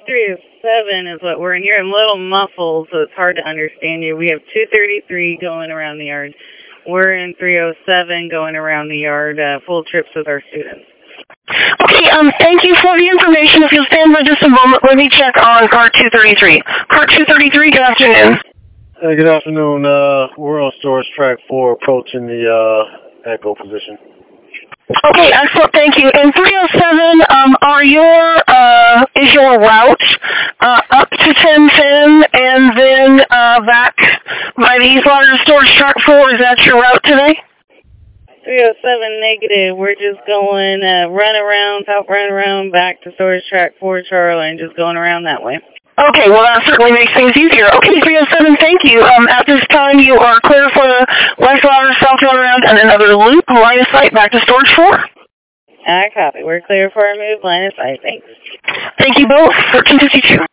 307 is what we're in. You're in little muffled, so it's hard to understand you. We have 233 going around the yard. We're in 307 going around the yard, full trips with our students. Okay, thank you for the information. If you'll stand by just a moment, let me check on car 233. Car 233, good afternoon. Hey, good afternoon. We're on storage track 4, approaching the echo position. Okay, excellent, thank you. In 307, is your route up to 1010 and then back by the East Lauderdale storage track 4? Is that your route today? 307 negative. We're just going run around, back to storage track 4, Charlie, and just going around that way. Okay, well, that certainly makes things easier. Okay, 307, thank you. At this time, you are clear for the West Lauderdale South Turnaround and another loop, line of sight, back to storage 4. I copy. We're clear for our move, line of sight. Thanks. Thank you both. 1352.